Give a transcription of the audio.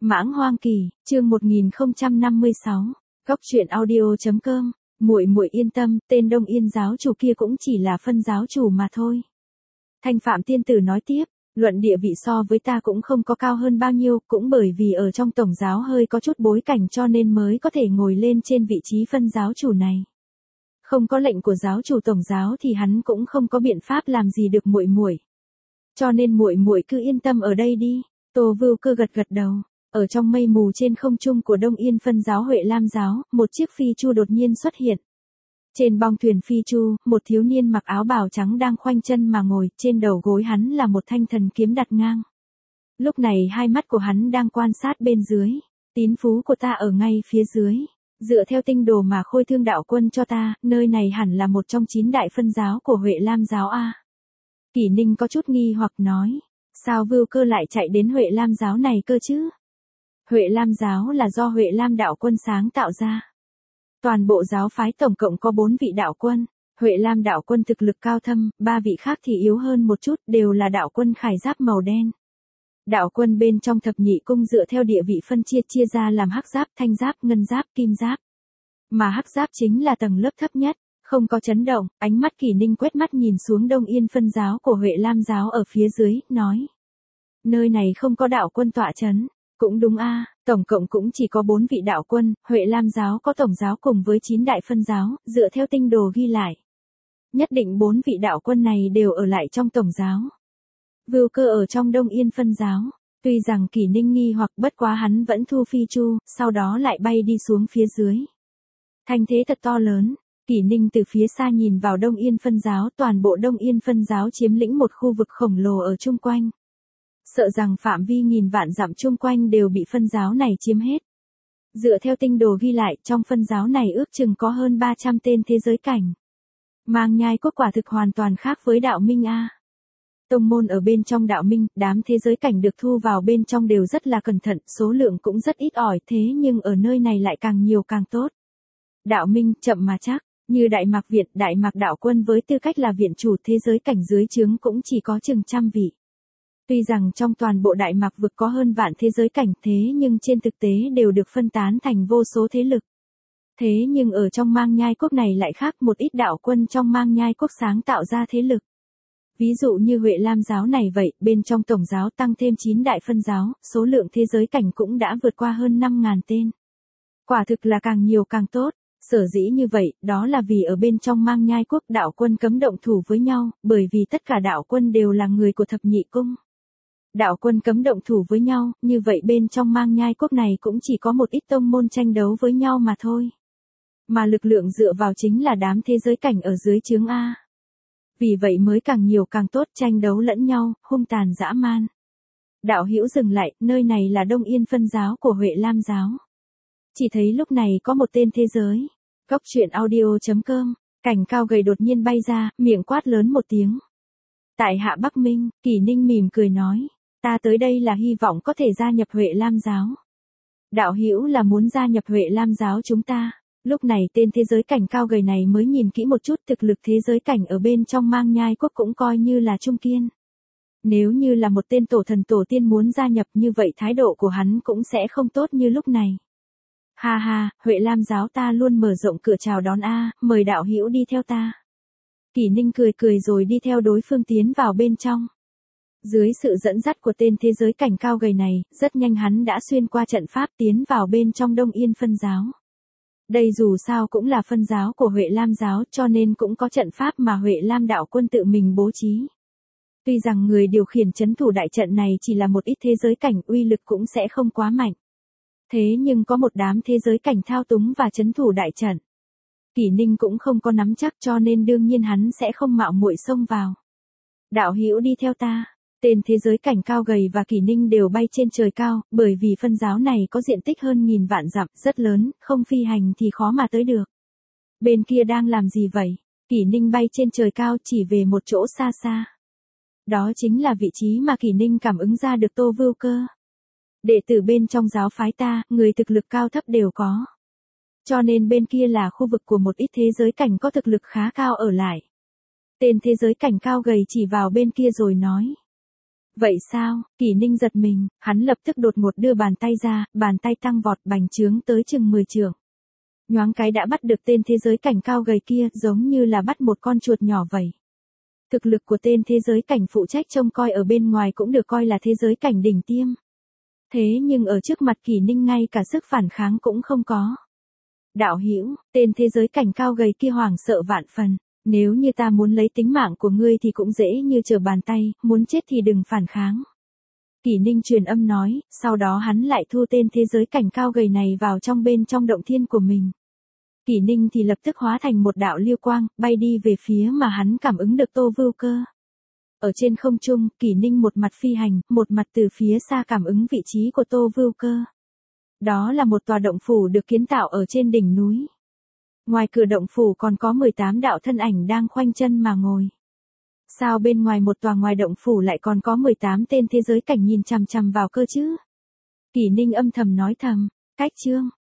Mãng Hoang Kỳ, chương 1056. Góc truyện audio.com. Muội muội yên tâm, tên Đông Yên giáo chủ kia cũng chỉ là phân giáo chủ mà thôi. Thanh Phạm tiên tử nói tiếp, luận địa vị so với ta cũng không có cao hơn bao nhiêu, cũng bởi vì ở trong tổng giáo hơi có chút bối cảnh cho nên mới có thể ngồi lên trên vị trí phân giáo chủ này. Không có lệnh của giáo chủ tổng giáo thì hắn cũng không có biện pháp làm gì được muội muội. Cho nên muội muội cứ yên tâm ở đây đi. Tô Vưu Cơ gật gật đầu. Ở trong mây mù trên không trung của Đông Yên phân giáo Huệ Lam giáo, một chiếc phi chu đột nhiên xuất hiện. Trên bong thuyền phi chu, một thiếu niên mặc áo bào trắng đang khoanh chân mà ngồi, trên đầu gối hắn là một thanh thần kiếm đặt ngang. Lúc này hai mắt của hắn đang quan sát bên dưới. Tín phú của ta ở ngay phía dưới. Dựa theo tinh đồ mà Khôi Thương đạo quân cho ta, nơi này hẳn là một trong 9 đại phân giáo của Huệ Lam giáo a. Kỷ Ninh có chút nghi hoặc nói, sao Vưu Cơ lại chạy đến Huệ Lam giáo này cơ chứ? Huệ Lam giáo là do Huệ Lam đạo quân sáng tạo ra. Toàn bộ giáo phái tổng cộng có 4 vị đạo quân. Huệ Lam đạo quân thực lực cao thâm, 3 vị khác thì yếu hơn một chút, đều là đạo quân khải giáp màu đen. Đạo quân bên trong thập nhị cung dựa theo địa vị phân chia ra làm hắc giáp, thanh giáp, ngân giáp, kim giáp. Mà hắc giáp chính là tầng lớp thấp nhất, không có chấn động. Ánh mắt Kỷ Ninh quét mắt nhìn xuống Đông Yên phân giáo của Huệ Lam giáo ở phía dưới, nói. Nơi này không có đạo quân tọa chấn. Cũng đúng a, tổng cộng cũng chỉ có 4 vị đạo quân, Huệ Lam giáo có tổng giáo cùng với 9 đại phân giáo, dựa theo tinh đồ ghi lại. Nhất định 4 vị đạo quân này đều ở lại trong tổng giáo. Vưu Cơ ở trong Đông Yên phân giáo, tuy rằng Kỷ Ninh nghi hoặc bất quá hắn vẫn thu phi chu, sau đó lại bay đi xuống phía dưới. Thanh thế thật to lớn, Kỷ Ninh từ phía xa nhìn vào Đông Yên phân giáo, toàn bộ Đông Yên phân giáo chiếm lĩnh một khu vực khổng lồ ở chung quanh. Sợ rằng phạm vi nghìn vạn dặm chung quanh đều bị phân giáo này chiếm hết. Dựa theo tinh đồ ghi lại, trong phân giáo này ước chừng có hơn 300 tên thế giới cảnh. Mang Nhai Quốc quả thực hoàn toàn khác với đạo minh a. Tông môn ở bên trong đạo minh, đám thế giới cảnh được thu vào bên trong đều rất là cẩn thận, số lượng cũng rất ít ỏi, thế nhưng ở nơi này lại càng nhiều càng tốt. Đạo minh, chậm mà chắc, như Đại Mạc Viện, Đại Mạc đạo quân với tư cách là viện chủ thế giới cảnh dưới trướng cũng chỉ có chừng trăm vị. Tuy rằng trong toàn bộ Đại Mạc vực có hơn vạn thế giới cảnh thế nhưng trên thực tế đều được phân tán thành vô số thế lực. Thế nhưng ở trong Mang Nhai Quốc này lại khác, một ít đạo quân trong Mang Nhai Quốc sáng tạo ra thế lực. Ví dụ như Huệ Lam giáo này vậy, bên trong tổng giáo tăng thêm 9 đại phân giáo, số lượng thế giới cảnh cũng đã vượt qua hơn 5.000 tên. Quả thực là càng nhiều càng tốt. Sở dĩ như vậy, đó là vì ở bên trong Mang Nhai Quốc đạo quân cấm động thủ với nhau, bởi vì tất cả đạo quân đều là người của thập nhị cung. Đạo quân cấm động thủ với nhau, như vậy bên trong Mang Nhai Quốc này cũng chỉ có một ít tông môn tranh đấu với nhau mà thôi. Mà lực lượng dựa vào chính là đám thế giới cảnh ở dưới trướng A. Vì vậy mới càng nhiều càng tốt, tranh đấu lẫn nhau, hung tàn dã man. Đạo hữu dừng lại, nơi này là Đông Yên phân giáo của Huệ Lam giáo. Chỉ thấy lúc này có một tên thế giới. Góc truyện audio.com, cảnh cao gầy đột nhiên bay ra, miệng quát lớn một tiếng. Tại hạ Bắc Minh, Kỷ Ninh mỉm cười nói, ta tới đây là hy vọng có thể gia nhập Huệ Lam giáo. Đạo hữu là muốn gia nhập Huệ Lam giáo chúng ta. Lúc này tên thế giới cảnh cao gầy này mới nhìn kỹ một chút, thực lực thế giới cảnh ở bên trong Mang Nhai Quốc cũng coi như là trung kiên. Nếu như là một tên tổ thần tổ tiên muốn gia nhập như vậy thái độ của hắn cũng sẽ không tốt như lúc này. Ha ha, Huệ Lam giáo ta luôn mở rộng cửa chào đón a, mời đạo hữu đi theo ta. Kỷ Ninh cười cười rồi đi theo đối phương tiến vào bên trong. Dưới sự dẫn dắt của tên thế giới cảnh cao gầy này, rất nhanh hắn đã xuyên qua trận pháp tiến vào bên trong Đông Yên phân giáo. Đây dù sao cũng là phân giáo của Huệ Lam giáo cho nên cũng có trận pháp mà Huệ Lam đạo quân tự mình bố trí. Tuy rằng người điều khiển trấn thủ đại trận này chỉ là một ít thế giới cảnh, uy lực cũng sẽ không quá mạnh. Thế nhưng có một đám thế giới cảnh thao túng và trấn thủ đại trận. Kỷ Ninh cũng không có nắm chắc cho nên đương nhiên hắn sẽ không mạo muội xông vào. Đạo hữu đi theo ta. Tên thế giới cảnh cao gầy và Kỷ Ninh đều bay trên trời cao, bởi vì phân giáo này có diện tích hơn nghìn vạn dặm, rất lớn, không phi hành thì khó mà tới được. Bên kia đang làm gì vậy? Kỷ Ninh bay trên trời cao chỉ về một chỗ xa xa. Đó chính là vị trí mà Kỷ Ninh cảm ứng ra được Tô Vưu Cơ. Đệ tử bên trong giáo phái ta, người thực lực cao thấp đều có. Cho nên bên kia là khu vực của một ít thế giới cảnh có thực lực khá cao ở lại. Tên thế giới cảnh cao gầy chỉ vào bên kia rồi nói. Vậy sao? Kỷ Ninh giật mình, hắn lập tức đột ngột đưa bàn tay ra, bàn tay tăng vọt bành trướng tới chừng 10 trượng. Nhoáng cái đã bắt được tên thế giới cảnh cao gầy kia, giống như là bắt một con chuột nhỏ vậy. Thực lực của tên thế giới cảnh phụ trách trông coi ở bên ngoài cũng được coi là thế giới cảnh đỉnh tiêm. Thế nhưng ở trước mặt Kỷ Ninh ngay cả sức phản kháng cũng không có. Đạo hữu, tên thế giới cảnh cao gầy kia hoảng sợ vạn phần. Nếu như ta muốn lấy tính mạng của ngươi thì cũng dễ như trở bàn tay, muốn chết thì đừng phản kháng. Kỷ Ninh truyền âm nói, sau đó hắn lại thu tên thế giới cảnh cao gầy này vào trong bên trong động thiên của mình. Kỷ Ninh thì lập tức hóa thành một đạo lưu quang, bay đi về phía mà hắn cảm ứng được Tô Vưu Cơ. Ở trên không trung, Kỷ Ninh một mặt phi hành, một mặt từ phía xa cảm ứng vị trí của Tô Vưu Cơ. Đó là một tòa động phủ được kiến tạo ở trên đỉnh núi. Ngoài cửa động phủ còn có 18 đạo thân ảnh đang khoanh chân mà ngồi. Sao bên ngoài một tòa ngoài động phủ lại còn có 18 tên thế giới cảnh nhìn chằm chằm vào cơ chứ? Kỷ Ninh âm thầm nói thầm, cách chương.